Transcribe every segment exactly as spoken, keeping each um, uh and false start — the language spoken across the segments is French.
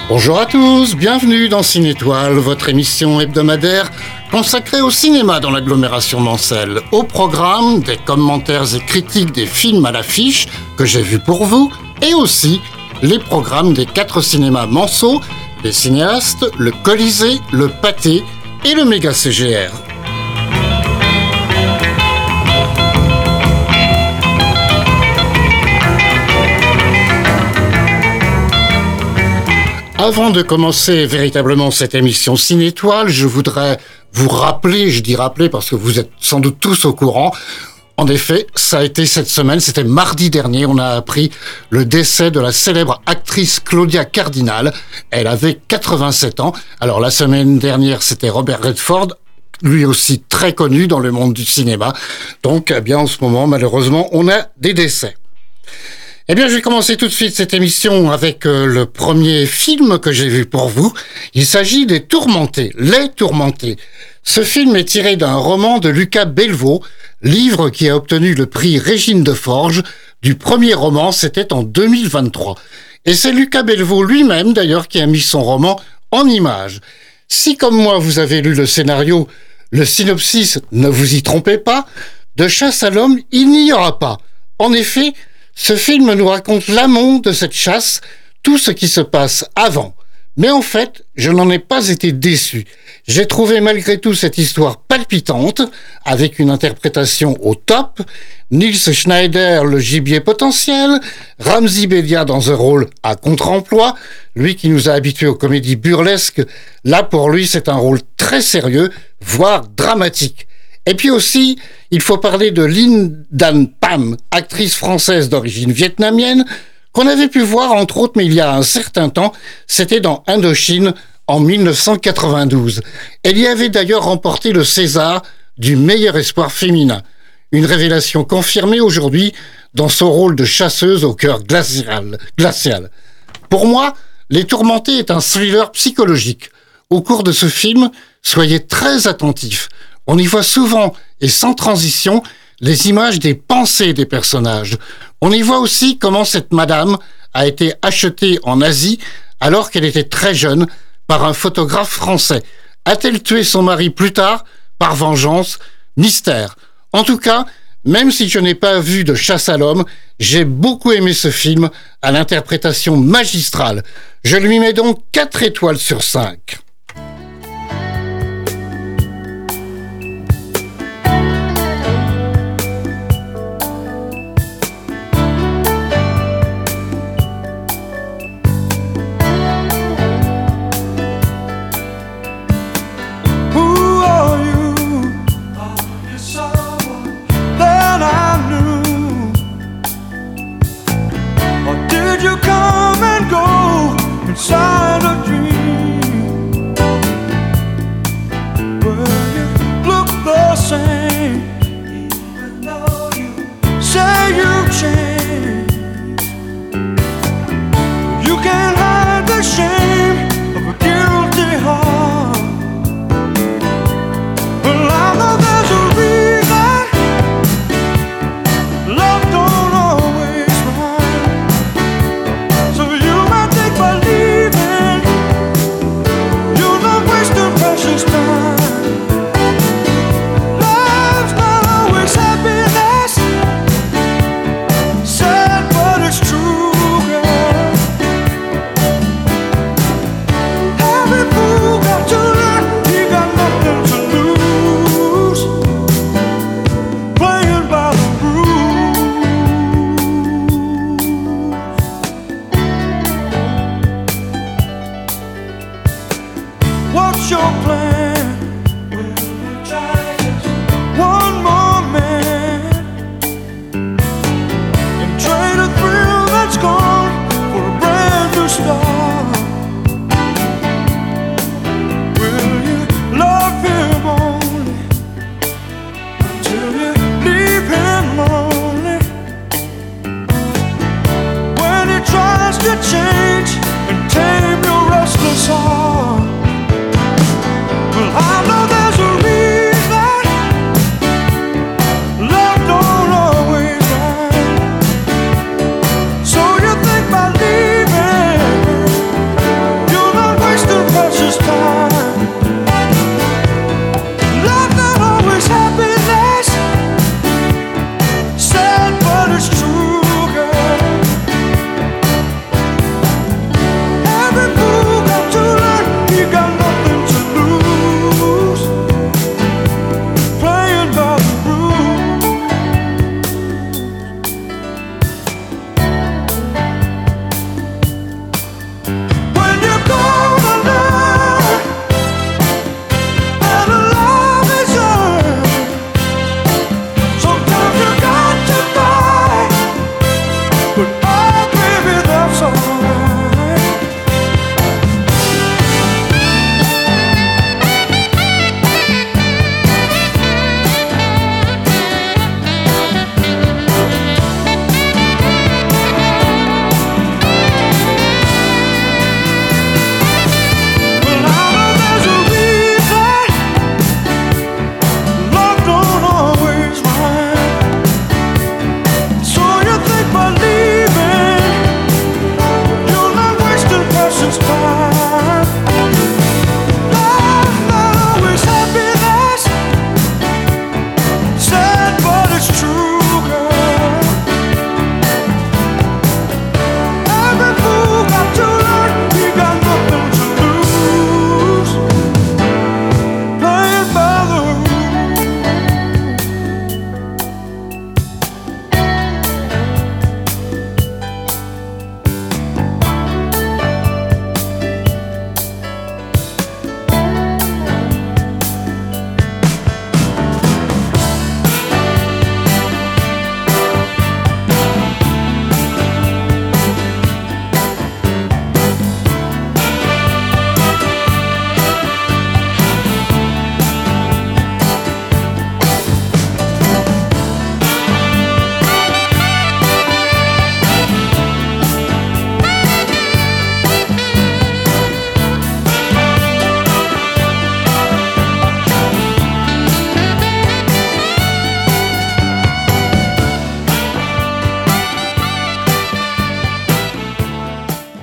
Bonjour à tous, bienvenue dans Ciné Étoile, votre émission hebdomadaire consacrée au cinéma dans l'agglomération mancelle. Au programme, des commentaires et critiques des films à l'affiche que j'ai vus pour vous, et aussi les programmes des quatre cinémas manceaux, les cinéastes, le Colisée, le Pâté et le Méga C G R. Avant de commencer véritablement cette émission Ciné Étoile, je voudrais vous rappeler, je dis rappeler parce que vous êtes sans doute tous au courant, en effet, ça a été cette semaine, c'était mardi dernier, on a appris le décès de la célèbre actrice Claudia Cardinal. Elle avait quatre-vingt-sept ans. Alors la semaine dernière, c'était Robert Redford, lui aussi très connu dans le monde du cinéma. Donc, eh bien, en ce moment, malheureusement, on a des décès. Eh bien, je vais commencer tout de suite cette émission avec euh, le premier film que j'ai vu pour vous. Il s'agit des Tourmentés, Les Tourmentés. Ce film est tiré d'un roman de Lucas Bellevaux, livre qui a obtenu le prix Régine de Forges du premier roman, c'était en deux mille vingt-trois. Et c'est Lucas Bellevaux lui-même, d'ailleurs, qui a mis son roman en images. Si, comme moi, vous avez lu le scénario, le synopsis, ne vous y trompez pas, de chasse à l'homme, il n'y aura pas. En effet, ce film nous raconte l'amont de cette chasse, tout ce qui se passe avant. Mais en fait, je n'en ai pas été déçu. J'ai trouvé malgré tout cette histoire palpitante, avec une interprétation au top, Nils Schneider, le gibier potentiel, Ramzy Bedia dans un rôle à contre-emploi, lui qui nous a habitués aux comédies burlesques, là pour lui c'est un rôle très sérieux, voire dramatique. Et puis aussi, il faut parler de Linh Dan Pham, actrice française d'origine vietnamienne, qu'on avait pu voir entre autres, mais il y a un certain temps, c'était dans Indochine en dix-neuf cent quatre-vingt-douze. Elle y avait d'ailleurs remporté le César du meilleur espoir féminin. Une révélation confirmée aujourd'hui dans son rôle de chasseuse au cœur glacial. glacial. Pour moi, Les Tourmentés est un thriller psychologique. Au cours de ce film, soyez très attentifs. On y voit souvent, et sans transition, les images des pensées des personnages. On y voit aussi comment cette madame a été achetée en Asie alors qu'elle était très jeune par un photographe français. A-t-elle tué son mari plus tard par vengeance? Mystère. En tout cas, même si je n'ai pas vu de chasse à l'homme, j'ai beaucoup aimé ce film à l'interprétation magistrale. Je lui mets donc quatre étoiles sur cinq. Inside a dream, well, you look the same, even though you say you changed. You can't hide the shame of a guilty heart. Well, I know there's a reason love don't always rhyme, so you might take my lead. Precious time. Love's not always happiness, sad but it's true, girl. Every fool got to learn he got nothing to lose, playing by the rules. What's your plan? Change and tame your restless heart. Well, I know there's a reason love don't always rhyme. So you think by leaving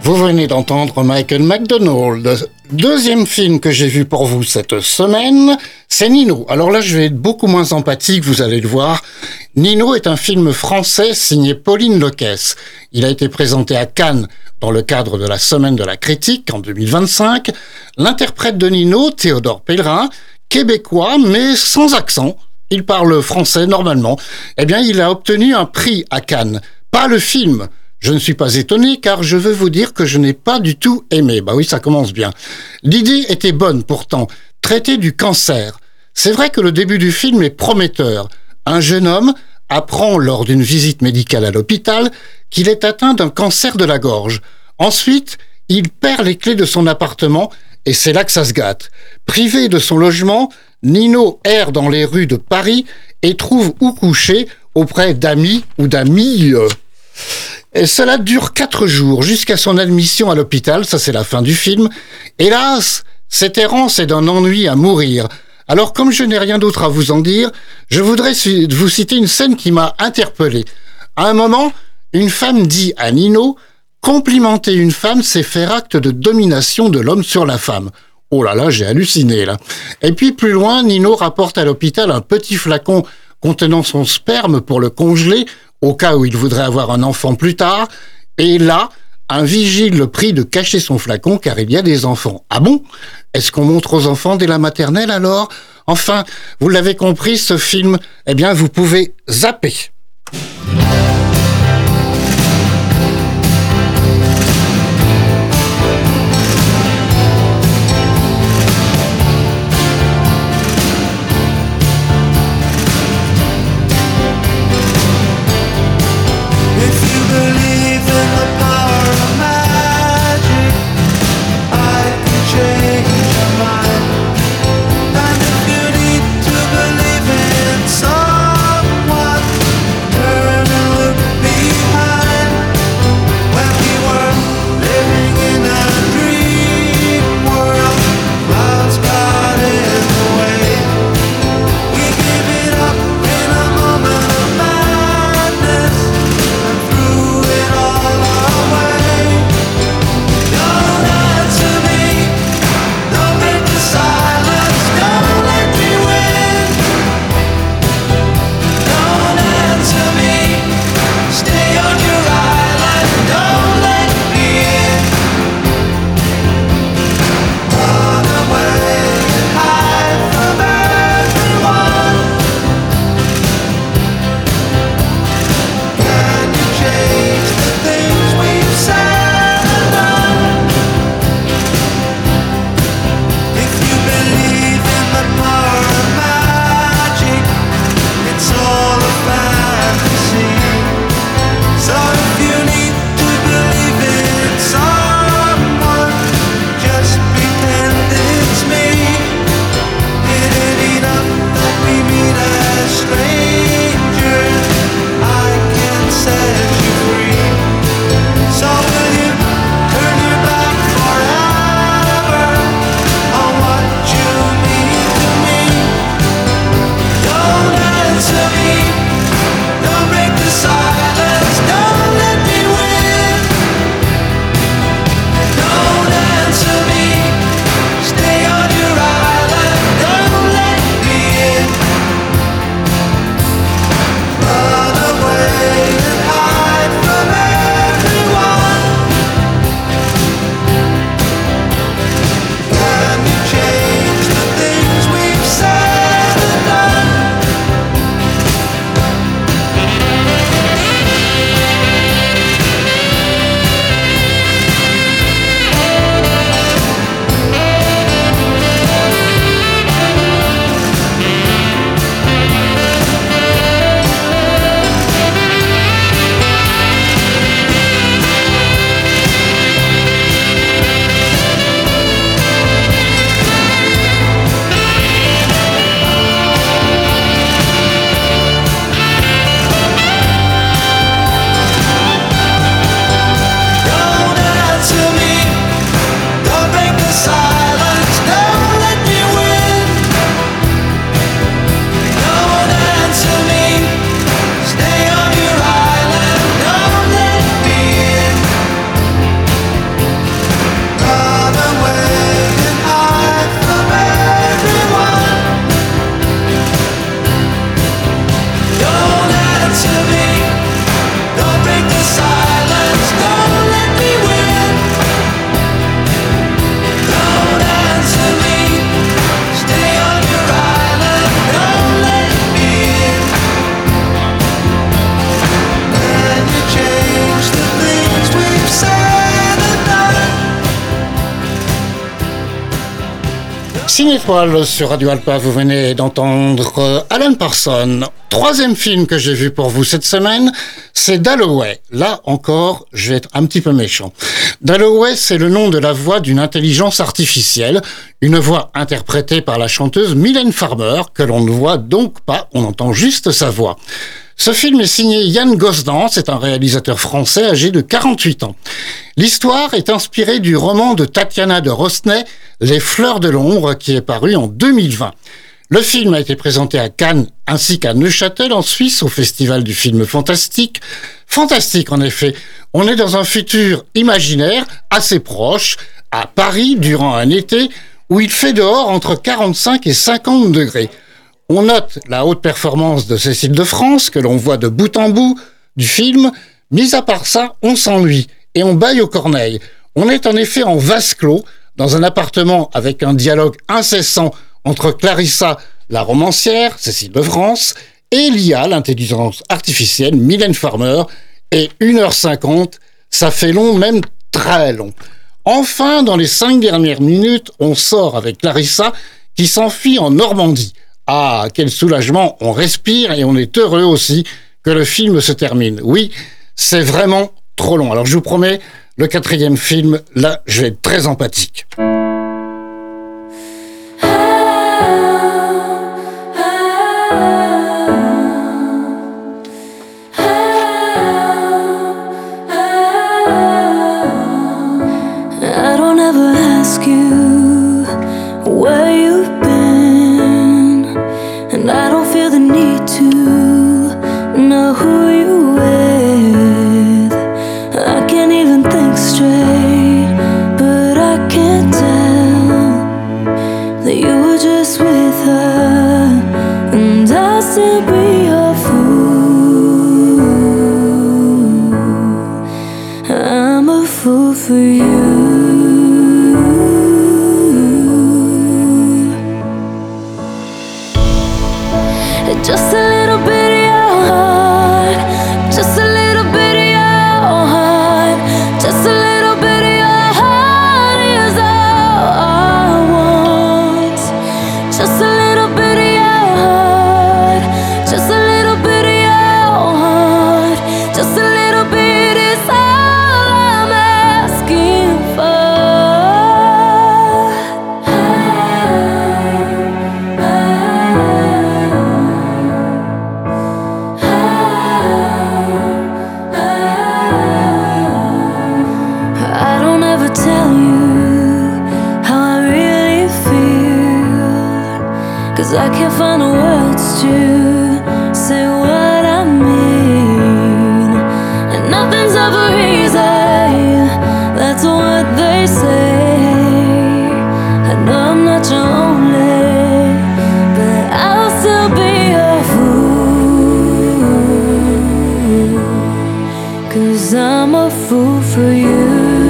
Vous venez d'entendre Michael McDonald. Deuxième film que j'ai vu pour vous cette semaine, c'est Nino. Alors là, je vais être beaucoup moins empathique, vous allez le voir. Nino est un film français signé Pauline Lequesse. Il a été présenté à Cannes dans le cadre de la Semaine de la Critique en deux mille vingt-cinq. L'interprète de Nino, Théodore Pellerin, québécois mais sans accent, il parle français normalement, eh bien il a obtenu un prix à Cannes. Pas le film. Je ne suis pas étonné car je veux vous dire que je n'ai pas du tout aimé. Bah oui, ça commence bien. L'idée était bonne pourtant, traiter du cancer. C'est vrai que le début du film est prometteur. Un jeune homme apprend lors d'une visite médicale à l'hôpital qu'il est atteint d'un cancer de la gorge. Ensuite, il perd les clés de son appartement et c'est là que ça se gâte. Privé de son logement, Nino erre dans les rues de Paris et trouve où coucher auprès d'amis ou d'amis... Euh... Et cela dure quatre jours jusqu'à son admission à l'hôpital, ça c'est la fin du film. Hélas, cette errance est d'un ennui à mourir. Alors comme je n'ai rien d'autre à vous en dire, je voudrais vous citer une scène qui m'a interpellé. À un moment, une femme dit à Nino « Complimenter une femme, c'est faire acte de domination de l'homme sur la femme ». Oh là là, j'ai halluciné là. Et puis plus loin, Nino rapporte à l'hôpital un petit flacon contenant son sperme pour le congeler, au cas où il voudrait avoir un enfant plus tard, et là, un vigile le prie de cacher son flacon car il y a des enfants. Ah bon ? Est-ce qu'on montre aux enfants dès la maternelle alors ? Enfin, vous l'avez compris, ce film, eh bien, vous pouvez zapper. Turn around. Ciné-Étoile sur Radio Alpa, vous venez d'entendre Alan Parsons. Troisième film que j'ai vu pour vous cette semaine, c'est Dalloway. Là encore, je vais être un petit peu méchant. Dalloway, c'est le nom de la voix d'une intelligence artificielle, une voix interprétée par la chanteuse Mylène Farmer, que l'on ne voit donc pas, on entend juste sa voix. Ce film est signé Yann Gosdan, c'est un réalisateur français âgé de quarante-huit ans. L'histoire est inspirée du roman de Tatiana de Rosnay, Les Fleurs de l'ombre, qui est paru en deux mille vingt. Le film a été présenté à Cannes ainsi qu'à Neuchâtel en Suisse au Festival du film fantastique. Fantastique en effet, on est dans un futur imaginaire assez proche, à Paris durant un été où il fait dehors entre quarante-cinq et cinquante degrés. On note la haute performance de Cécile de France, que l'on voit de bout en bout du film. Mis à part ça, on s'ennuie et on bâille aux corneilles. On est en effet en vase clos, dans un appartement avec un dialogue incessant entre Clarissa, la romancière, Cécile de France, et l'I A, l'intelligence artificielle, Mylène Farmer. Et une heure cinquante, ça fait long, même très long. Enfin, dans les cinq dernières minutes, on sort avec Clarissa qui s'enfuit en Normandie. Ah, quel soulagement, on respire et on est heureux aussi que le film se termine. Oui, c'est vraiment trop long. Alors je vous promets, le quatrième film, là, je vais être très empathique. I don't ever ask you where you've been, and I don't feel the need to know who you're with. I can't even think straight, but I can't tell that you were just with her, and I'll still be your fool. I'm a fool for you. Just a little bit of your heart, just a little bit of your heart, just a little bit of your heart is all I want. Just a little bit of your heart, just a little bit of your heart, just a little bit is all I'm asking for. I don't ever tell you how I really feel, 'cause I can't find the words to say what I mean. And nothing's ever easy, that's what they say. I know I'm not your only, but I'll still be your fool, 'cause I'm a fool for you.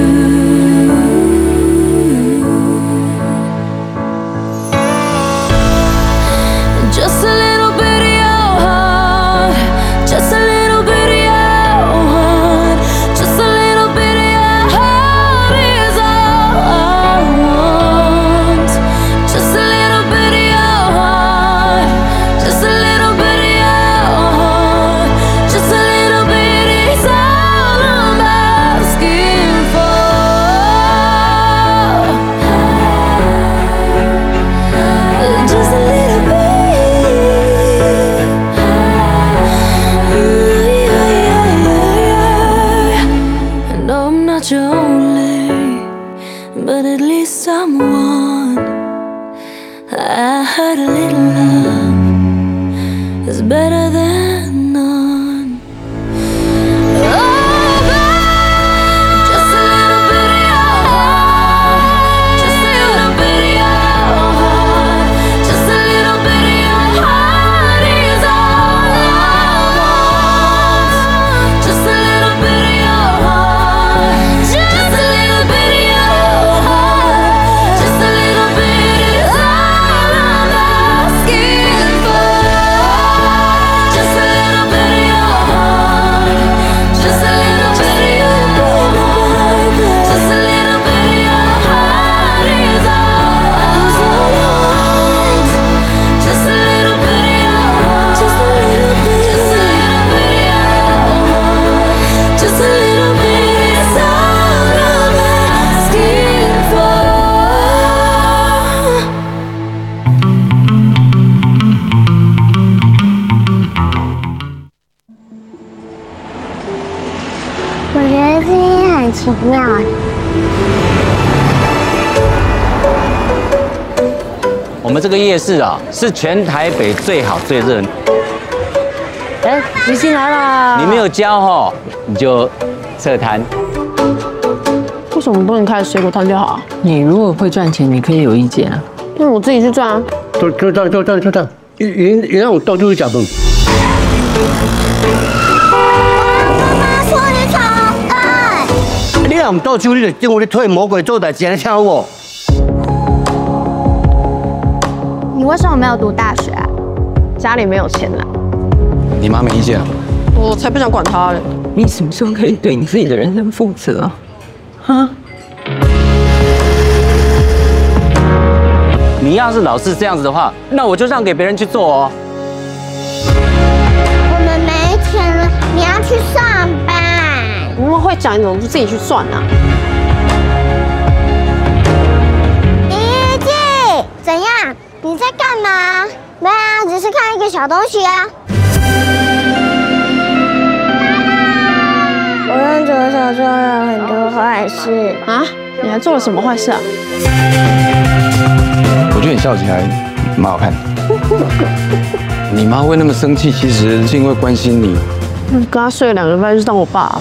Just a little bit of your heart, just a little bit of your heart, just a little bit of your heart is all I want. Just a little bit of your heart, just a little bit of your heart, just a little bit is all I'm asking for. 莫名其妙啊。 我们这个夜市啊，是全台北最好最热。 哎，你进来啦！ 你没有交哈，你就撤摊。 为什么不能开水果摊就好？你如果会赚钱，你可以有意见啊。那我自己去赚啊。 就就这样就这样就这样，你你你让我到处去讲门。你若唔到手，你就叫我去推魔鬼做代志，你听好无？ 你为什么没有读大学啊？ 家里没有钱啦。 你妈没意见啊？ 我才不想管他嘞。你什么时候可以对你自己的人生负责啊？啊？ 你要是老是这样子的话，那我就让给别人去做哦。 我们没钱了，你要去上班。 你那么会讲，你怎么不自己去算啊？ 怡静，怎样？你在干嘛？没啊，只是看一个小东西啊。我用左手做了很多坏事啊！你还做了什么坏事啊？ 我觉得你笑起来蛮好看的。你妈会那么生气，其实是因为关心你。 嗯，跟他睡了两个礼拜就当我爸了。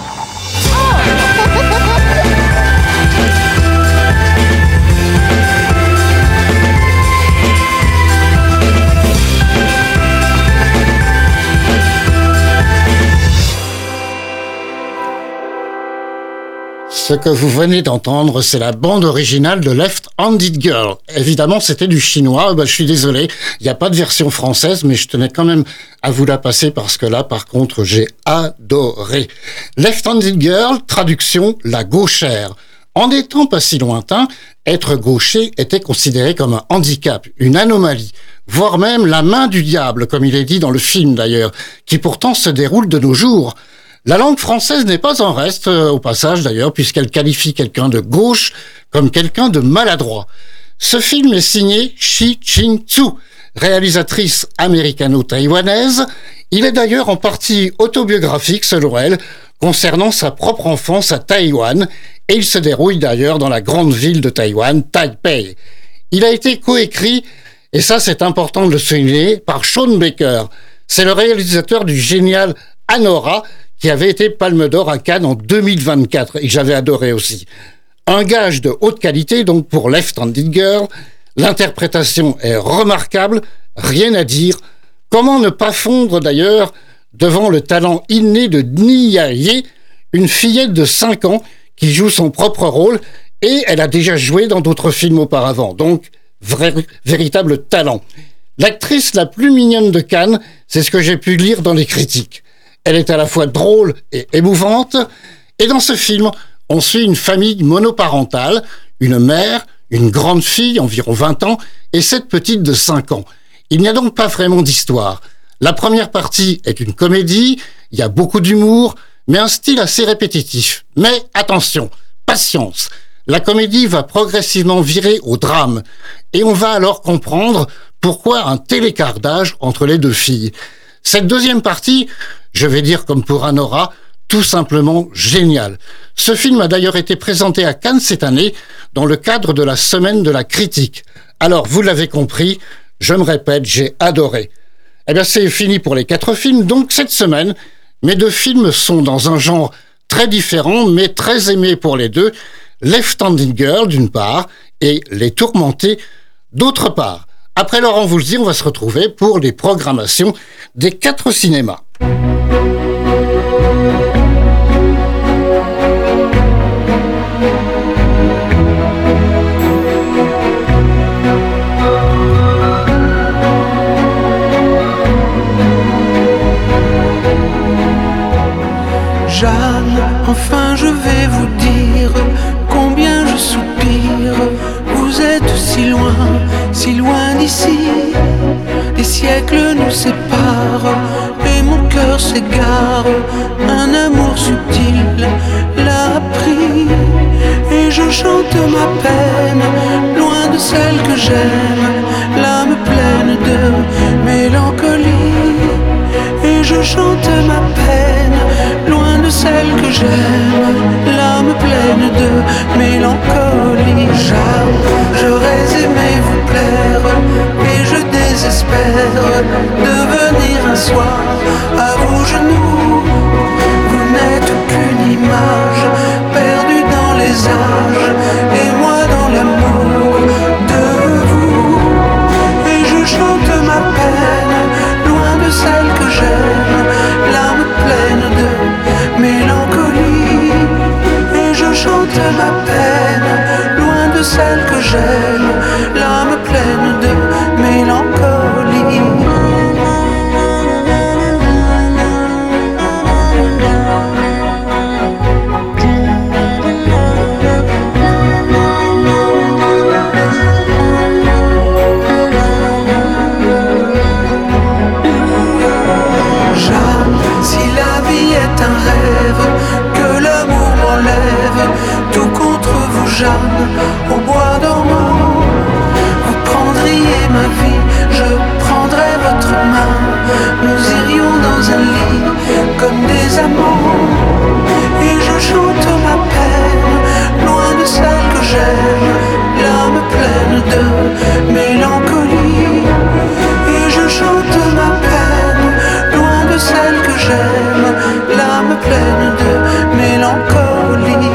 Ce que vous venez d'entendre, c'est la bande originale de Left-Handed Girl. Évidemment, c'était du chinois. Bah, je suis désolé, il n'y a pas de version française, mais je tenais quand même à vous la passer parce que là, par contre, j'ai adoré. Left-Handed Girl, traduction, la gauchère. En des temps pas si lointains, être gaucher était considéré comme un handicap, une anomalie, voire même la main du diable, comme il est dit dans le film d'ailleurs, qui pourtant se déroule de nos jours. La langue française n'est pas en reste, euh, au passage d'ailleurs, puisqu'elle qualifie quelqu'un de gauche comme quelqu'un de maladroit. Ce film est signé Shi Ching-tzu, réalisatrice américano-taïwanaise. Il est d'ailleurs en partie autobiographique, selon elle, concernant sa propre enfance à Taïwan, et il se déroule d'ailleurs dans la grande ville de Taïwan, Taipei. Il a été coécrit, et ça c'est important de le souligner, par Sean Baker. C'est le réalisateur du génial Anora, qui avait été Palme d'Or à Cannes en deux mille vingt-quatre et que j'avais adoré aussi. Un gage de haute qualité donc pour Left-Handed Girl. L'interprétation est remarquable, rien à dire. Comment ne pas fondre d'ailleurs devant le talent inné de Nia Ye, une fillette de cinq ans qui joue son propre rôle et elle a déjà joué dans d'autres films auparavant, donc vrai, véritable talent. L'actrice la plus mignonne de Cannes, c'est ce que j'ai pu lire dans les critiques. Elle est à la fois drôle et émouvante. Et dans ce film, on suit une famille monoparentale, une mère, une grande fille, environ vingt ans, et cette petite de cinq ans. Il n'y a donc pas vraiment d'histoire. La première partie est une comédie, il y a beaucoup d'humour, mais un style assez répétitif. Mais attention, patience. La comédie va progressivement virer au drame. Et on va alors comprendre pourquoi un tel écart d'âge entre les deux filles. Cette deuxième partie, je vais dire comme pour Anora, tout simplement génial. Ce film a d'ailleurs été présenté à Cannes cette année dans le cadre de la semaine de la critique. Alors, vous l'avez compris, je me répète, j'ai adoré. Eh bien, c'est fini pour les quatre films, donc cette semaine, mes deux films sont dans un genre très différent, mais très aimé pour les deux. Left-Handed Girl, d'une part, et Les Tourmentés, d'autre part. Après Laurent Voulzy, on va se retrouver pour les programmations des quatre cinémas. Jeanne, enfin je vais vous dire combien je soupire. Vous êtes si loin, si loin d'ici. Des siècles nous séparent et mon cœur s'égare. Un amour subtil l'a pris et je chante ma peine, loin de celle que j'aime, l'âme pleine de mélancolie. Et je chante ma peine, loin de celle celle que j'aime, l'âme pleine de mélancolie. Jeanne, j'aurais aimé vous plaire, et je désespère de venir un soir à vos genoux. Vous n'êtes qu'une image perdue dans les âges, et moi dans l'amour de vous. Et je chante ma peine, loin de celle que j'aime, l'âme pleine de mélancolie. Et je chante ma peine, loin de celle que j'aime, l'âme pleine de mélancolie. Jeanne, au bois dormant, vous prendriez ma vie, je prendrais votre main. Nous irions dans un lit comme des amants. Et je chante ma peine, loin de celle que j'aime, l'âme pleine de mélancolie. Et je chante ma peine, loin de celle que j'aime, l'âme pleine de mélancolie.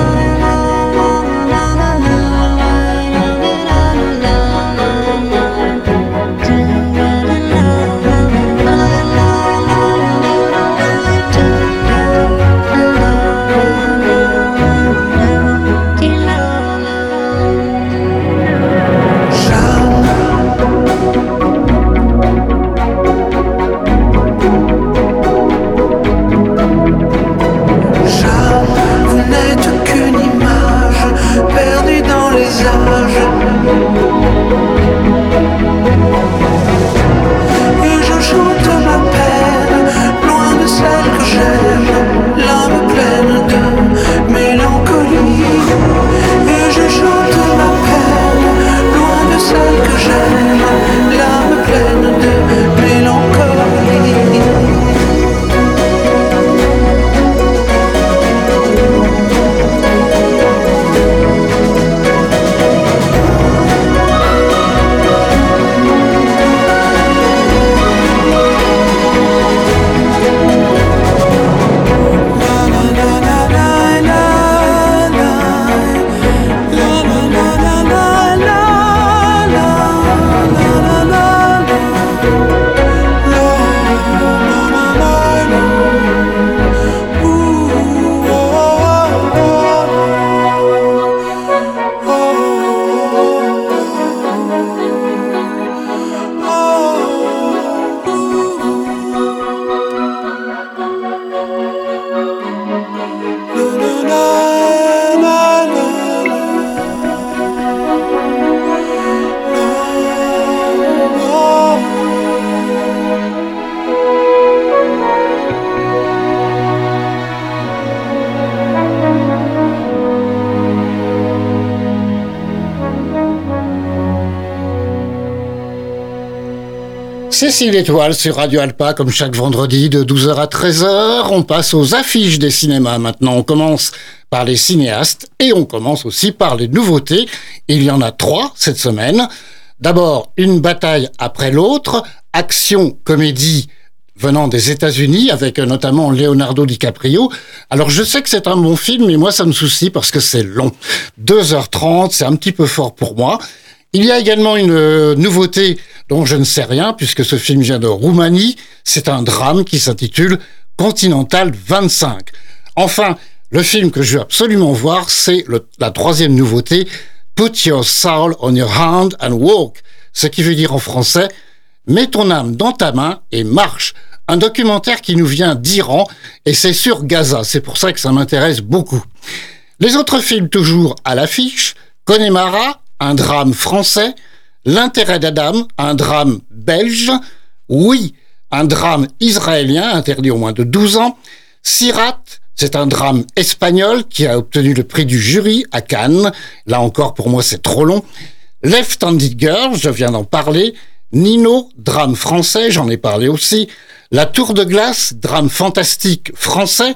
Cécile Étoile sur Radio Alpa, comme chaque vendredi de douze heures à treize heures. On passe aux affiches des cinémas maintenant. On commence par les cinéastes et on commence aussi par les nouveautés. Il y en a trois cette semaine. D'abord, une bataille après l'autre, action, comédie venant des États-Unis avec notamment Leonardo DiCaprio. Alors je sais que c'est un bon film, mais moi ça me soucie parce que c'est long. deux heures trente, c'est un petit peu fort pour moi. Il y a également une euh, nouveauté dont je ne sais rien, puisque ce film vient de Roumanie. C'est un drame qui s'intitule Continental vingt-cinq. Enfin, le film que je veux absolument voir, c'est le, la troisième nouveauté, Put Your Soul on Your Hand and Walk, ce qui veut dire en français « Mets ton âme dans ta main et marche ». Un documentaire qui nous vient d'Iran, et c'est sur Gaza. C'est pour ça que ça m'intéresse beaucoup. Les autres films toujours à l'affiche, Connemara, un drame français, L'intérêt d'Adam, un drame belge, Oui, un drame israélien interdit aux moins de douze ans, Sirat, c'est un drame espagnol qui a obtenu le prix du jury à Cannes, là encore pour moi c'est trop long, Left-Handed Girl, je viens d'en parler, Nino, drame français, j'en ai parlé aussi, La Tour de Glace, drame fantastique français,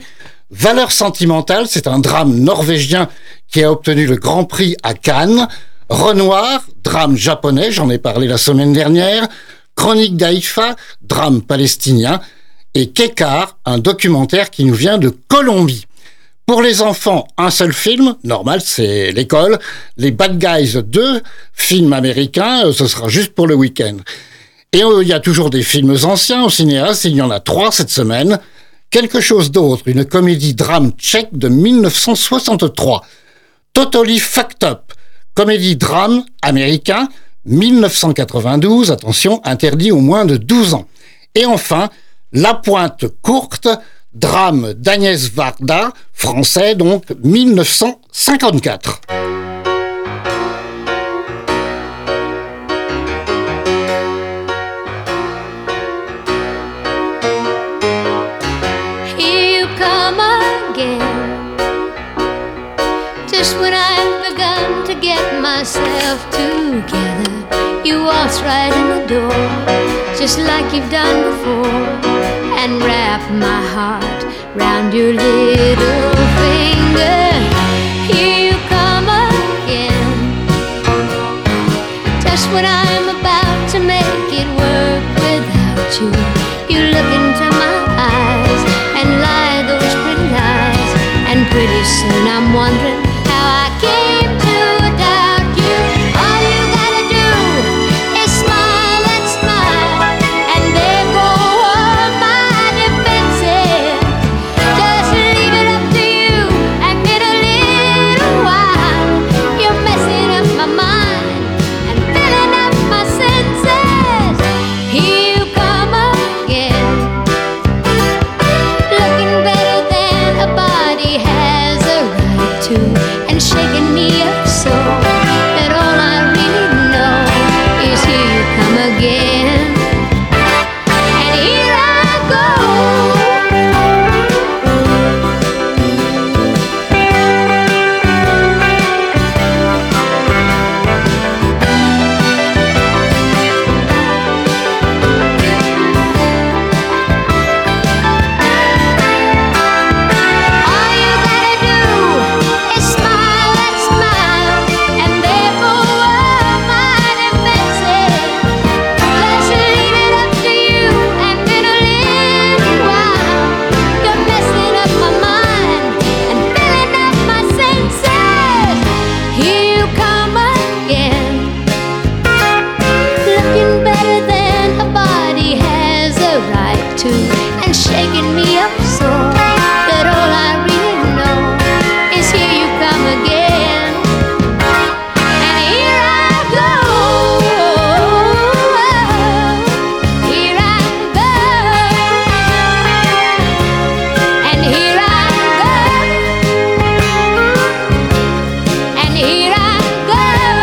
Valeurs sentimentales, c'est un drame norvégien qui a obtenu le Grand Prix à Cannes. Renoir, drame japonais, j'en ai parlé la semaine dernière. Chronique d'Haïfa, drame palestinien. Et Kekar, un documentaire qui nous vient de Colombie. Pour les enfants, un seul film, normal, c'est l'école. Les Bad Guys deux, film américain, ce sera juste pour le week-end. Et il y a toujours des films anciens au cinéaste, il y en a trois cette semaine. Quelque chose d'autre, une comédie-drame tchèque de dix-neuf cent soixante-trois. Totally Fucked Up, comédie-drame américain, dix-neuf cent quatre-vingt-douze, attention, interdit aux moins de douze ans. Et enfin, La Pointe Courte, drame d'Agnès Varda, français donc, dix-neuf cent cinquante-quatre. Here you come again, just when I've begun to get myself together. You waltz right in the door, just like you've done before, and wrap my heart round your little finger. Here you come again, just when I'm about to make it work without you. You look into my eyes and lie those pretty lies, and pretty soon I'm wondering how I came to doubt you. All you gotta do is smile and smile, and there go all my defenses. Just leave it up to you, and in a little while you're messing up my mind and filling up my senses. Here you come again, looking better than a body has a right to, and shaking me up so that all I really know is here you come again. And here I go. All you gotta do is smile and smile, and there go all my defenses. Just leave it up to you, and in a little while you're messing up my mind and filling up my senses. Here you come again, looking better than a body has a right to, and shaking me up so that all I really know is here you come again. And here I go, here I go, and here I go, and here I go.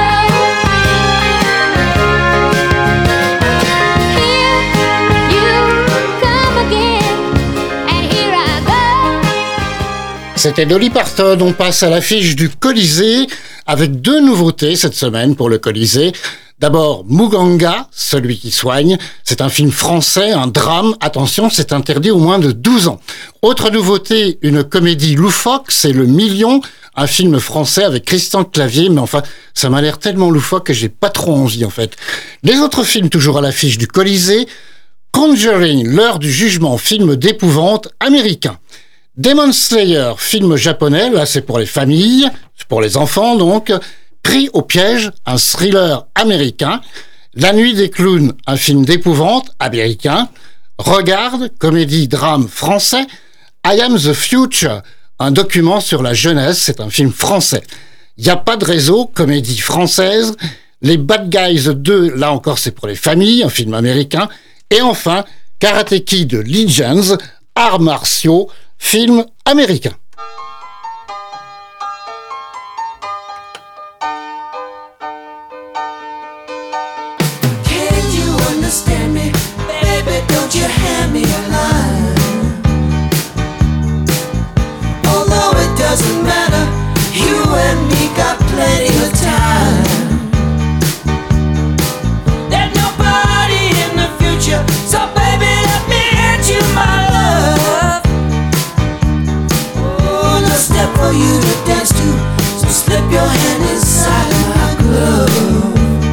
Here you come again, and here I go. C'était Dolly Parton, on passe à l'affiche du Colisée avec deux nouveautés cette semaine pour le Colisée. D'abord, Muganga, celui qui soigne, c'est un film français, un drame, attention, c'est interdit aux moins de douze ans. Autre nouveauté, une comédie loufoque, c'est Le Million, un film français avec Christian Clavier, mais enfin, ça m'a l'air tellement loufoque que j'ai pas trop envie en fait. Les autres films toujours à l'affiche du Colisée, Conjuring, l'heure du jugement, film d'épouvante américain. Demon Slayer, film japonais, là c'est pour les familles, c'est pour les enfants donc. Pris au piège, un thriller américain. La nuit des clowns, un film d'épouvante américain. Regarde, comédie-drame français. I Am the Future, un document sur la jeunesse, c'est un film français. Y a pas de réseau, comédie française. Les Bad Guys deux, là encore c'est pour les familles, un film américain. Et enfin, Karate Kid Legends, arts martiaux, film américain. Can you understand me? Baby, don't you hand me a line. Although it doesn't matter, you and me got plenty of time. There's nobody in the future, so baby, let me hit you, my love. for you to dance to. So slip your hand inside my glove.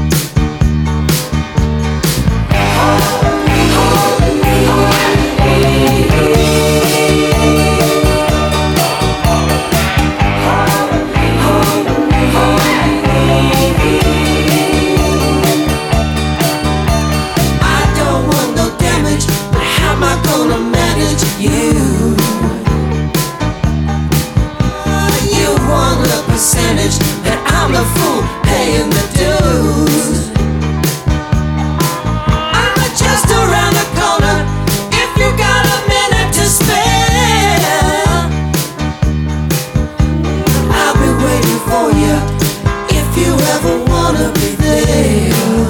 Percentage that I'm the fool paying the dues. I'm just around the corner if you got a minute to spare. I'll be waiting for you if you ever wanna be there.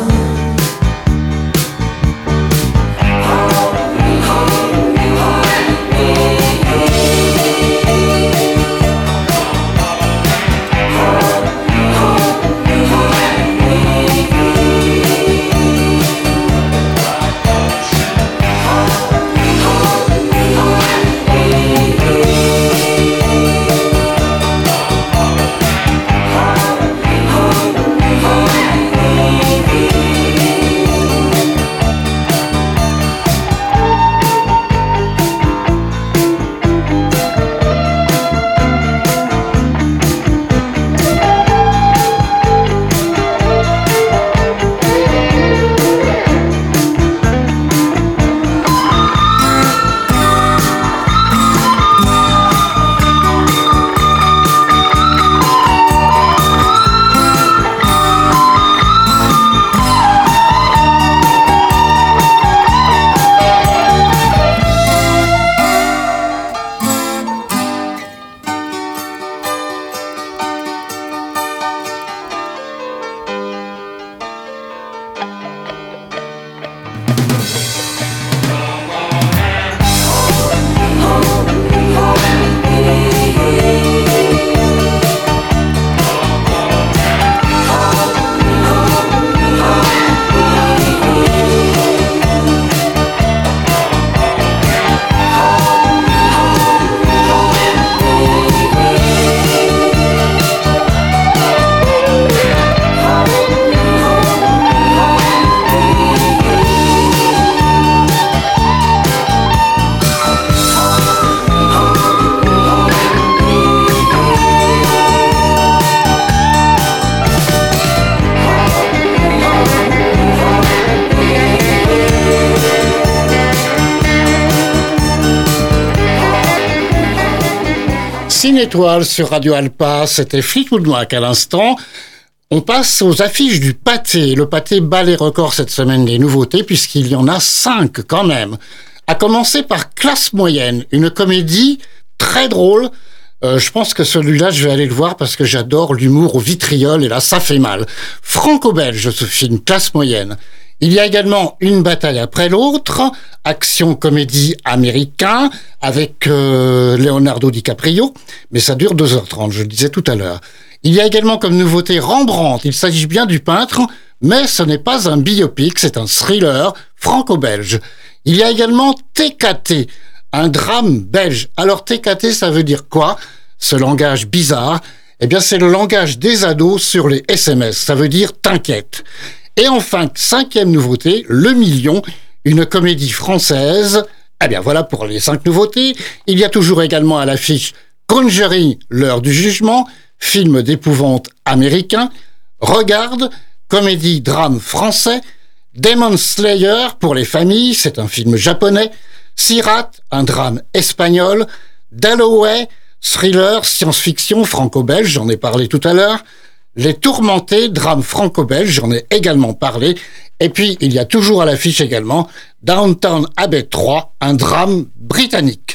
Cine Étoile sur Radio Alpa, c'était Fleetwood Mac à l'instant. On passe aux affiches du pâté. Le pâté bat les records cette semaine des nouveautés puisqu'il y en a cinq quand même. À commencer par Classe moyenne, une comédie très drôle. Euh, je pense que celui-là, je vais aller le voir parce que j'adore l'humour au vitriol et là, ça fait mal. Franco-belge, ce film, Classe moyenne. Il y a également Une bataille après l'autre, action-comédie américain avec euh, Leonardo DiCaprio, mais ça dure deux heures trente, je le disais tout à l'heure. Il y a également comme nouveauté Rembrandt, il s'agit bien du peintre, mais ce n'est pas un biopic, c'est un thriller franco-belge. Il y a également T K T, un drame belge. Alors T K T, ça veut dire quoi? Ce langage bizarre, eh bien c'est le langage des ados sur les S M S, ça veut dire t'inquiète. Et enfin, cinquième nouveauté, Le Million, une comédie française. Eh bien voilà pour les cinq nouveautés. Il y a toujours également à l'affiche Conjuring, l'heure du jugement, film d'épouvante américain, Regarde, comédie drame français, Demon Slayer pour les familles, c'est un film japonais, Sirat, un drame espagnol, Dalloway, thriller science-fiction franco-belge, j'en ai parlé tout à l'heure, Les Tourmentés, drame franco-belge, j'en ai également parlé. Et puis, il y a toujours à l'affiche également Downton Abbey trois, un drame britannique.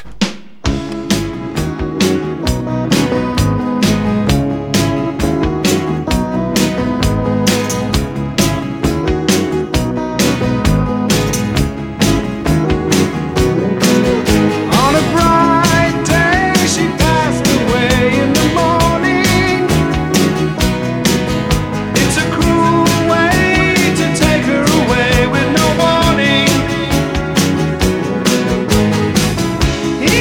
He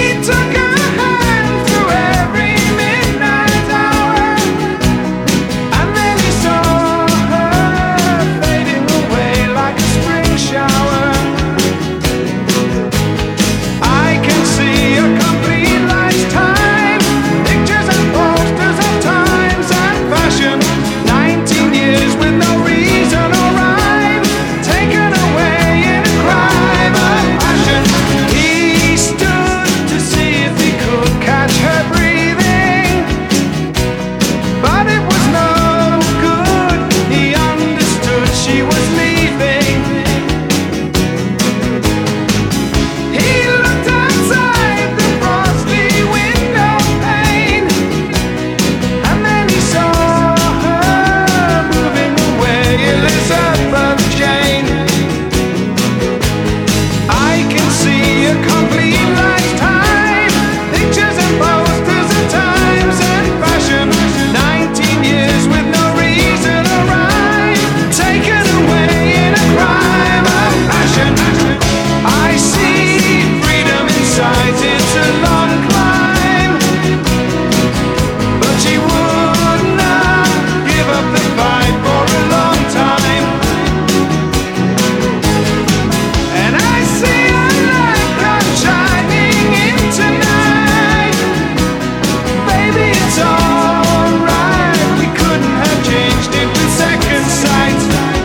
it's alright. We couldn't have changed it with second sight.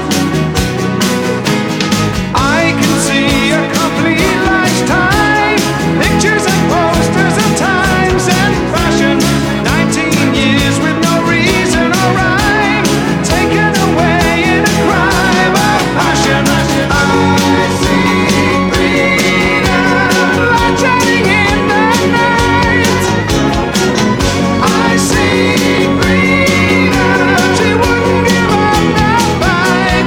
I can see a complete lifetime, pictures and posters of times and fashion. Nineteen years with no reason or rhyme, taken away in a crime of passion. I see freedom, light shining in the night. I see freedom, she wouldn't give up the fight.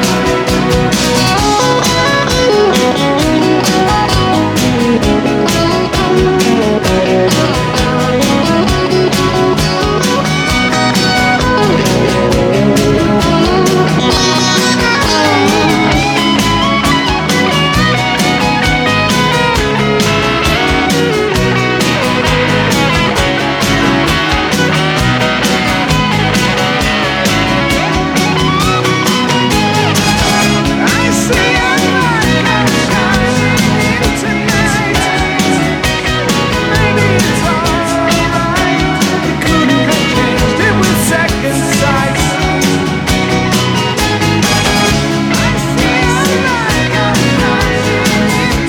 I see a light shining tonight. Maybe it's alright. We couldn't have changed it with second sight. I see a light shining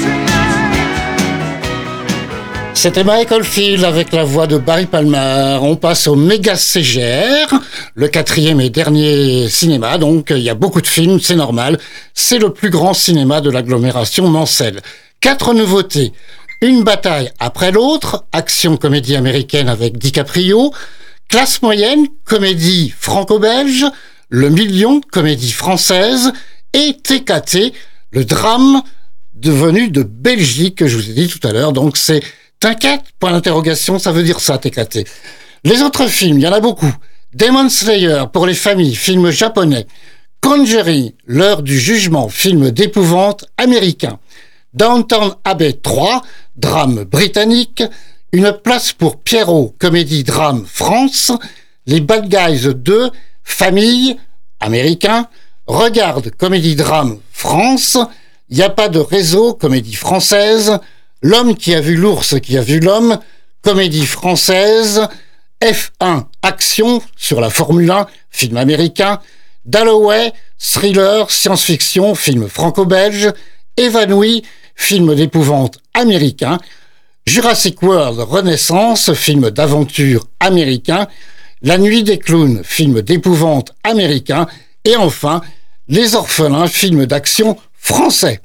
tonight. C'était Michael Field avec la voix de Barry Palmer. On passe au méga C G R, le quatrième et dernier cinéma, donc il y a beaucoup de films, c'est normal. C'est le plus grand cinéma de l'agglomération mancelle. Quatre nouveautés. Une bataille après l'autre, action-comédie américaine avec DiCaprio, classe moyenne, comédie franco-belge, Le Million, comédie française, et T K T, le drame devenu de Belgique, que je vous ai dit tout à l'heure. Donc c'est T'inquiète, point d'interrogation, ça veut dire ça, T K T. Les autres films, il y en a beaucoup. Demon Slayer, pour les familles, film japonais. Conjuring, l'heure du jugement, film d'épouvante américain. Downton Abbey trois, drame britannique. Une place pour Pierrot, comédie drame France. Les Bad Guys deux, famille, américain. Regarde, comédie drame France. Y a pas de réseau, comédie française. L'homme qui a vu l'ours qui a vu l'homme, comédie française. F un, action sur la Formule un, film américain. Dalloway, thriller, science-fiction, film franco-belge. Évanoui, film d'épouvante américain. Jurassic World Renaissance, film d'aventure américain. La Nuit des clowns, film d'épouvante américain. Et enfin, Les Orphelins, film d'action français.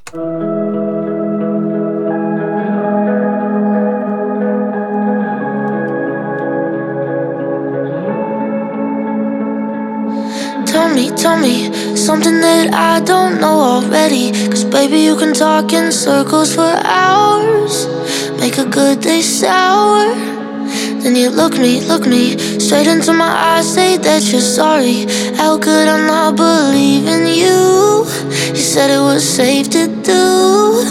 Tell me, tell me something that I don't know already. Cause baby, you can talk in circles for hours. Make a good day sour. Then you look me, look me straight into my eyes, say that you're sorry. How could I not believe in you? You said it was safe to do.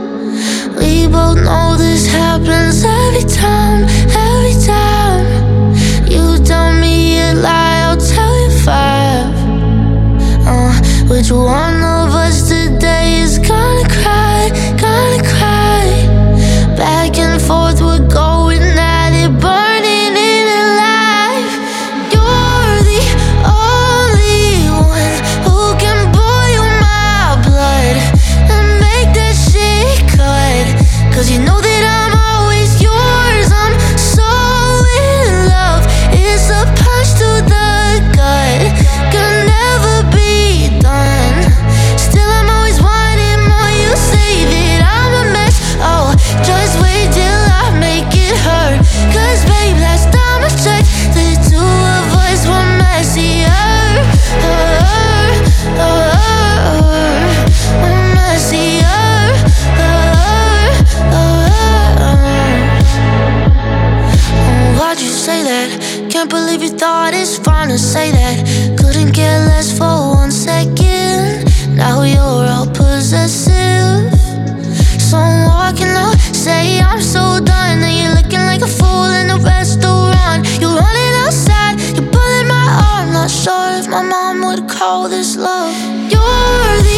We both know this happens every time, every time. You tell me a lie, I'll tell you five. Uh, which one of us today is gonna cry, gonna cry? Back and forth we're going at it, burning it alive. You're the only one who can boil my blood and make that shit cut. Cause you know that I'm always yours, I'm so in love. It's a punch to the gut, can never be done. Still I'm always wanting more, you say that I'm a mess. Oh, just wait till I make it hurt. Cause babe, last time I checked, the two of us were messier. Uh, uh, uh, we're messier. Uh, uh, uh. Oh, why'd you say that? Can't believe you thought it's fine to say that. Couldn't care less for one second. Now you're all possessive. So I'm walking out, say I'm so done. And you're looking like a fool in a restaurant. You're running outside, you're pulling my arm. Not sure if my mom would call this love. You're the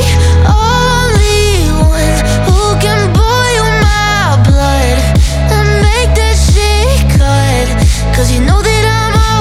only one who can boil my blood and make that shit cut. Cause you know that I'm all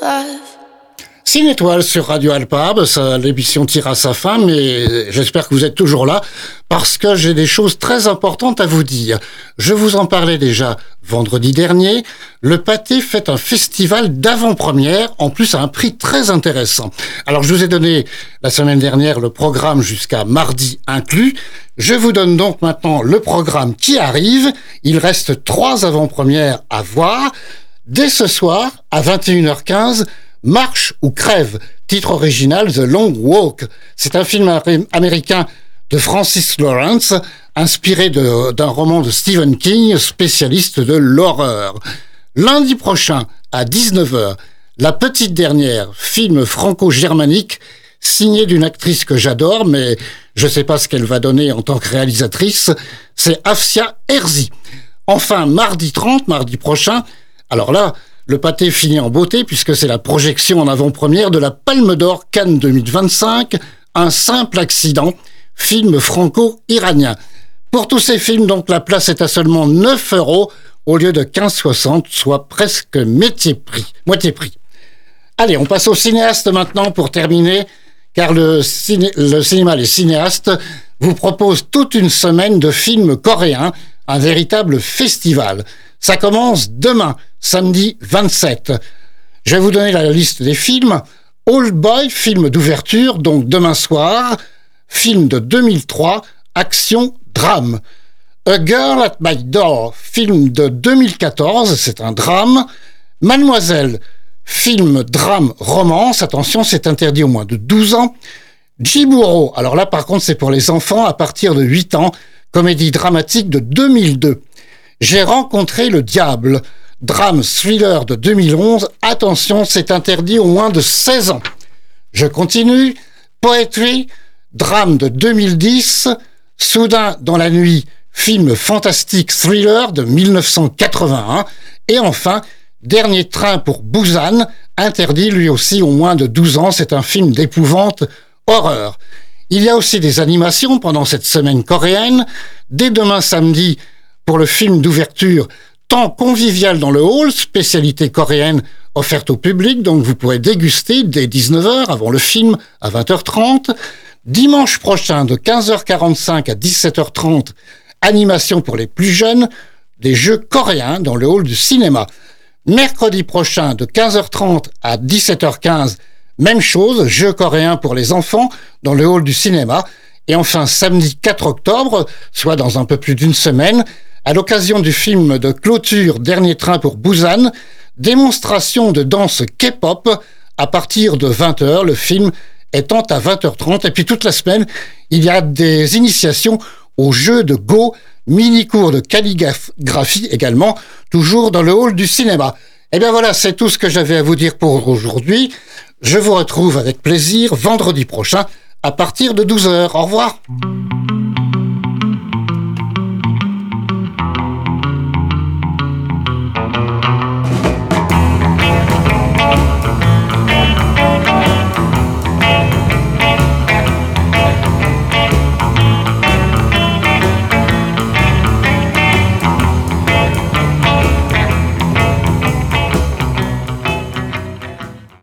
five. Cine Étoile sur Radio Alpab, ça, l'émission tire à sa fin, mais j'espère que vous êtes toujours là, parce que j'ai des choses très importantes à vous dire. Je vous en parlais déjà vendredi dernier, le Pâté fait un festival d'avant-première, en plus à un prix très intéressant. Alors je vous ai donné la semaine dernière le programme jusqu'à mardi inclus, je vous donne donc maintenant le programme qui arrive, il reste trois avant-premières à voir. Dès ce soir, à vingt et une heures quinze, Marche ou crève, titre original The Long Walk. C'est un film américain de Francis Lawrence, inspiré de, d'un roman de Stephen King, spécialiste de l'horreur. Lundi prochain, à dix-neuf heures, La Petite Dernière, film franco-germanique, signé d'une actrice que j'adore, mais je ne sais pas ce qu'elle va donner en tant que réalisatrice, c'est Afsia Herzi. Enfin, mardi trente, mardi prochain, alors là, le Pâté finit en beauté puisque c'est la projection en avant-première de la Palme d'Or Cannes deux mille vingt-cinq, Un simple accident, film franco-iranien. Pour tous ces films, donc, la place est à seulement neuf euros au lieu de quinze soixante, soit presque moitié prix. Moitié prix. Allez, on passe au cinéaste maintenant pour terminer, car le, ciné, le cinéma Les Cinéastes vous propose toute une semaine de films coréens, un véritable festival. Ça commence demain, samedi vingt-sept. Je vais vous donner la liste des films. Old Boy, film d'ouverture, donc demain soir. Film de deux mille trois, action, drame. A Girl at My Door, film de deux mille quatorze, c'est un drame. Mademoiselle, film, drame, romance. Attention, c'est interdit au moins de douze ans. Jiburo, alors là par contre c'est pour les enfants à partir de huit ans. Comédie dramatique de deux mille deux. J'ai rencontré le diable, drame thriller de deux mille onze, attention, c'est interdit au moins de seize ans. Je continue, Poetry, drame de deux mille dix, Soudain dans la nuit, film fantastique thriller de mille neuf cent quatre-vingt-un, et enfin, Dernier train pour Busan, interdit lui aussi au moins de douze ans, c'est un film d'épouvante, horreur. Il y a aussi des animations pendant cette semaine coréenne, dès demain samedi, pour le film d'ouverture Temps convivial dans le hall, spécialité coréenne offerte au public, donc vous pourrez déguster dès dix-neuf heures avant le film à vingt heures trente. Dimanche prochain de quinze heures quarante-cinq à dix-sept heures trente, animation pour les plus jeunes, des jeux coréens dans le hall du cinéma. Mercredi prochain de quinze heures trente à dix-sept heures quinze, même chose, jeux coréens pour les enfants dans le hall du cinéma. Et enfin samedi quatre octobre, soit dans un peu plus d'une semaine, à l'occasion du film de clôture Dernier train pour Busan, démonstration de danse K-pop à partir de vingt heures, le film étant à vingt heures trente. Et puis toute la semaine, il y a des initiations au jeu de Go, mini-cours de calligraphie également, toujours dans le hall du cinéma. Et bien voilà, c'est tout ce que j'avais à vous dire pour aujourd'hui. Je vous retrouve avec plaisir vendredi prochain à partir de douze heures. Au revoir.